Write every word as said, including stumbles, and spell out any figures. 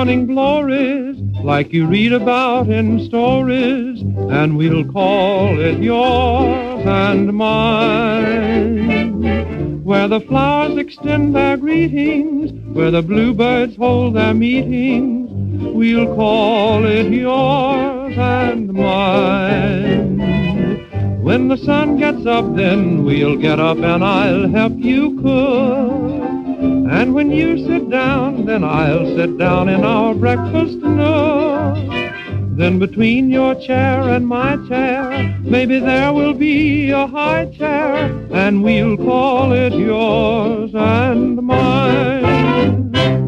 morning glories like you read about in stories, and we'll call it yours and mine. Where the flowers extend their greetings, where the bluebirds hold their meetings, we'll call it yours and mine. When the sun gets up, then we'll get up and I'll help you cook. And when you sit down, then I'll sit down in our breakfast nook. Then between your chair and my chair, maybe there will be a high chair, and we'll call it yours and mine.